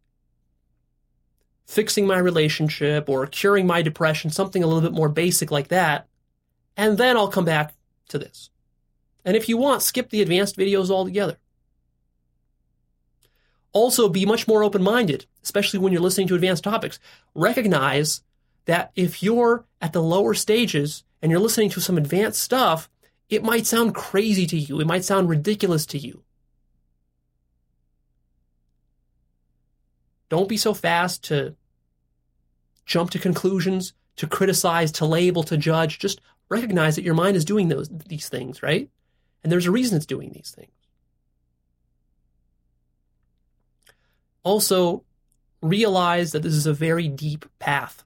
fixing my relationship or curing my depression, something a little bit more basic like that. And then I'll come back to this. And if you want, skip the advanced videos altogether. Also, be much more open-minded, especially when you're listening to advanced topics. Recognize that if you're at the lower stages and you're listening to some advanced stuff, it might sound crazy to you. It might sound ridiculous to you. Don't be so fast to jump to conclusions, to criticize, to label, to judge. Just recognize that your mind is doing these things, right? And there's a reason it's doing these things. Also, realize that this is a very deep path.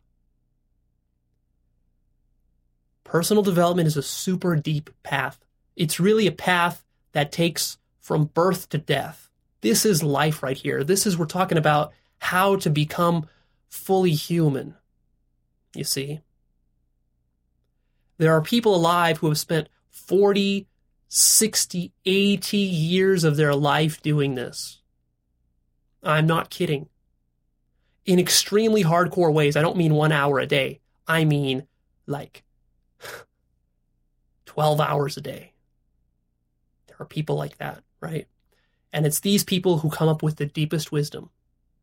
Personal development is a super deep path. It's really a path that takes from birth to death. This is life right here. We're talking about how to become fully human, you see. There are people alive who have spent 40, 60, 80 years of their life doing this. I'm not kidding. In extremely hardcore ways. I don't mean 1 hour a day. I mean like 12 hours a day. There are people like that, right? And it's these people who come up with the deepest wisdom.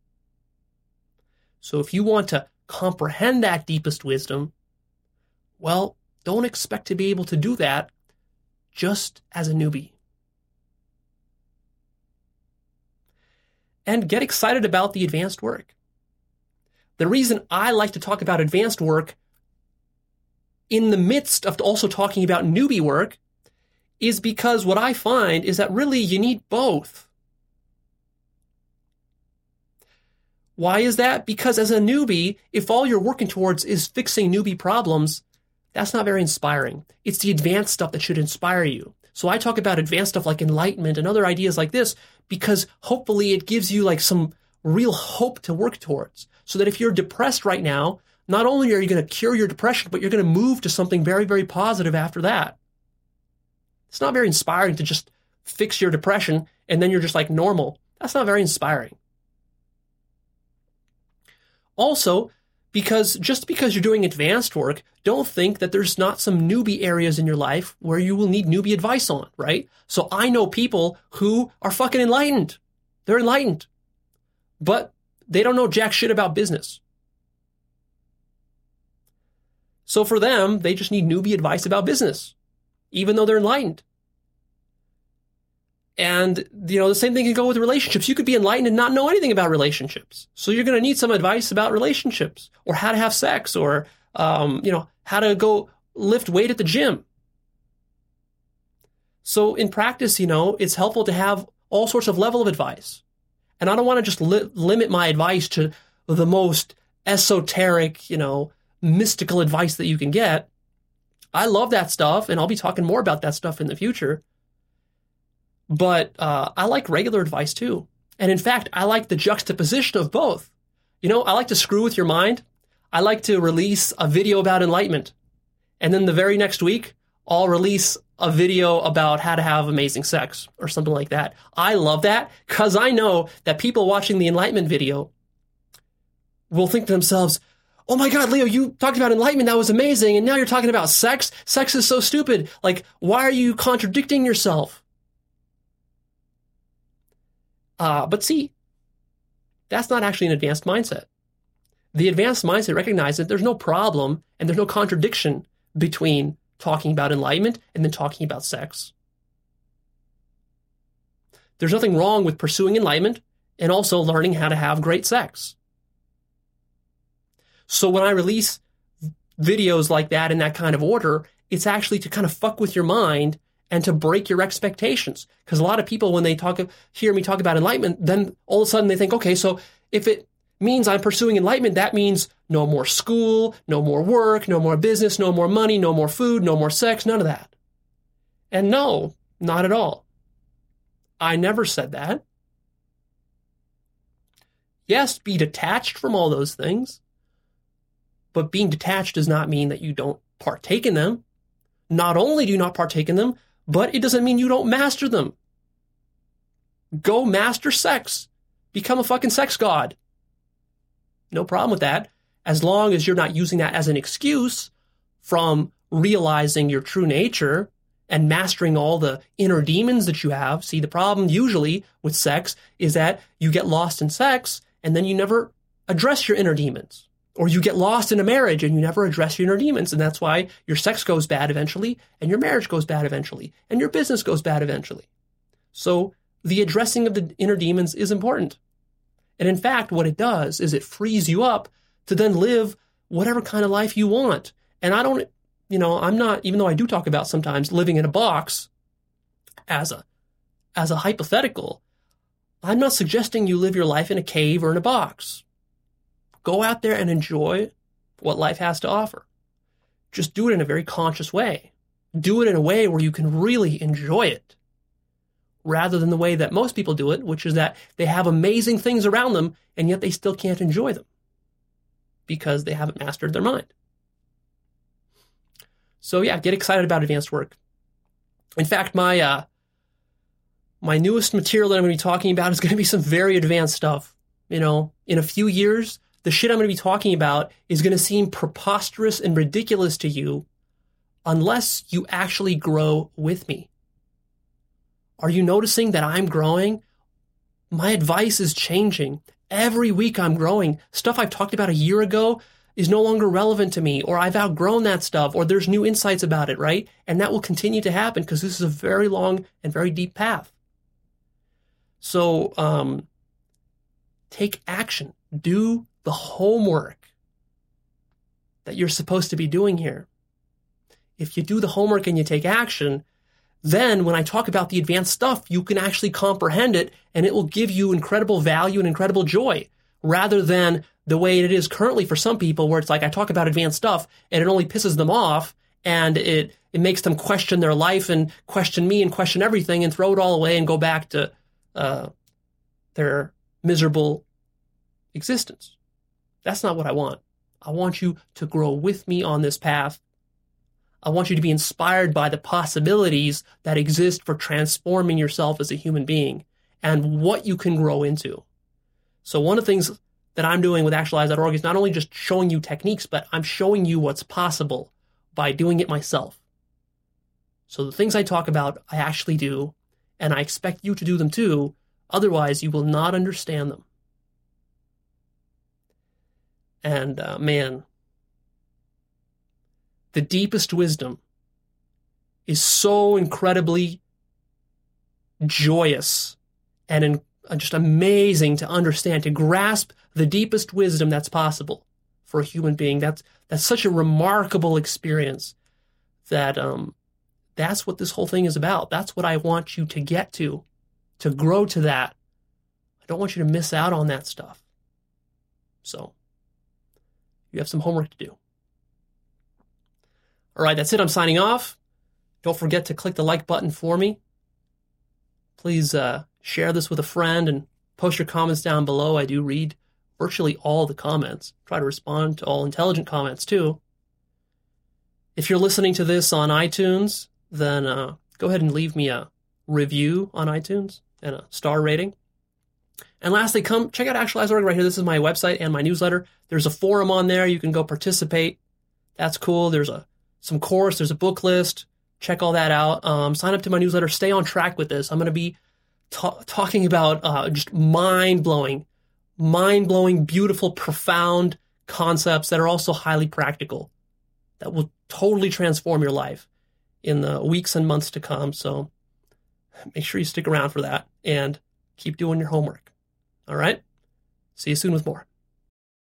So if you want to comprehend that deepest wisdom, well, don't expect to be able to do that just as a newbie. And get excited about the advanced work. The reason I like to talk about advanced work in the midst of also talking about newbie work is because what I find is that really you need both. Why is that? Because as a newbie, if all you're working towards is fixing newbie problems, that's not very inspiring. It's the advanced stuff that should inspire you. So I talk about advanced stuff like enlightenment and other ideas like this because hopefully it gives you like some real hope to work towards. So that if you're depressed right now, not only are you going to cure your depression, but you're going to move to something very, very positive after that. It's not very inspiring to just fix your depression and then you're just like normal. That's not very inspiring. Also, just because you're doing advanced work, don't think that there's not some newbie areas in your life where you will need newbie advice on, right? So I know people who are fucking enlightened. They're enlightened. But they don't know jack shit about business. So for them, they just need newbie advice about business, even though they're enlightened. And, the same thing can go with relationships. You could be enlightened and not know anything about relationships. So you're going to need some advice about relationships or how to have sex or, how to go lift weight at the gym. So in practice, it's helpful to have all sorts of level of advice. And I don't want to just limit my advice to the most esoteric, mystical advice that you can get. I love that stuff, and I'll be talking more about that stuff in the future. But I like regular advice too. And in fact, I like the juxtaposition of both. I like to screw with your mind. I like to release a video about enlightenment. And then the very next week, I'll release a video about how to have amazing sex or something like that. I love that because I know that people watching the enlightenment video will think to themselves, oh my God, Leo, you talked about enlightenment. That was amazing. And now you're talking about sex. Sex is so stupid. Like, why are you contradicting yourself? But see, that's not actually an advanced mindset. The advanced mindset recognizes that there's no problem and there's no contradiction between talking about enlightenment and then talking about sex. There's nothing wrong with pursuing enlightenment and also learning how to have great sex. So when I release videos like that in that kind of order, it's actually to kind of fuck with your mind and to break your expectations. Because a lot of people, when they hear me talk about enlightenment, then all of a sudden they think, okay, so if it means I'm pursuing enlightenment, that means no more school, no more work, no more business, no more money, no more food, no more sex, none of that. And no, not at all. I never said that. Yes, be detached from all those things. But being detached does not mean that you don't partake in them. Not only do you not partake in them, but it doesn't mean you don't master them. Go master sex. Become a fucking sex god. No problem with that, as long as you're not using that as an excuse from realizing your true nature and mastering all the inner demons that you have. See, the problem usually with sex is that you get lost in sex and then you never address your inner demons. Or you get lost in a marriage and you never address your inner demons. And that's why your sex goes bad eventually, and your marriage goes bad eventually, and your business goes bad eventually. So the addressing of the inner demons is important. And in fact, what it does is it frees you up to then live whatever kind of life you want. And I don't, I'm not, even though I do talk about sometimes living in a box as a hypothetical, I'm not suggesting you live your life in a cave or in a box. Go out there and enjoy what life has to offer. Just do it in a very conscious way. Do it in a way where you can really enjoy it, rather than the way that most people do it, which is that they have amazing things around them and yet they still can't enjoy them because they haven't mastered their mind. So yeah, get excited about advanced work. In fact, my newest material that I'm going to be talking about is going to be some very advanced stuff. In a few years, the shit I'm going to be talking about is going to seem preposterous and ridiculous to you unless you actually grow with me. Are you noticing that I'm growing? My advice is changing. Every week I'm growing. Stuff I've talked about a year ago is no longer relevant to me, or I've outgrown that stuff, or there's new insights about it, right? And that will continue to happen because this is a very long and very deep path. So take action. Do the homework that you're supposed to be doing here. If you do the homework and you take action, then when I talk about the advanced stuff, you can actually comprehend it and it will give you incredible value and incredible joy, rather than the way it is currently for some people where it's like I talk about advanced stuff and it only pisses them off and it makes them question their life and question me and question everything and throw it all away and go back to their miserable existence. That's not what I want. I want you to grow with me on this path. I want you to be inspired by the possibilities that exist for transforming yourself as a human being and what you can grow into. So one of the things that I'm doing with Actualize.org is not only just showing you techniques, but I'm showing you what's possible by doing it myself. So the things I talk about, I actually do, and I expect you to do them too. Otherwise, you will not understand them. And man, the deepest wisdom is so incredibly joyous and just amazing to understand, to grasp the deepest wisdom that's possible for a human being. That's such a remarkable experience that that's what this whole thing is about. That's what I want you to get to grow to that. I don't want you to miss out on that stuff. So you have some homework to do. All right, that's it. I'm signing off. Don't forget to click the like button for me. Please share this with a friend and post your comments down below. I do read virtually all the comments. Try to respond to all intelligent comments too. If you're listening to this on iTunes, then go ahead and leave me a review on iTunes and a star rating. And lastly, come check out Actualize.org right here. This is my website and my newsletter. There's a forum on there. You can go participate. That's cool. There's some course. There's a book list. Check all that out. Sign up to my newsletter. Stay on track with this. I'm going to be talking about just mind-blowing, beautiful, profound concepts that are also highly practical that will totally transform your life in the weeks and months to come. So make sure you stick around for that and keep doing your homework. All right? See you soon with more.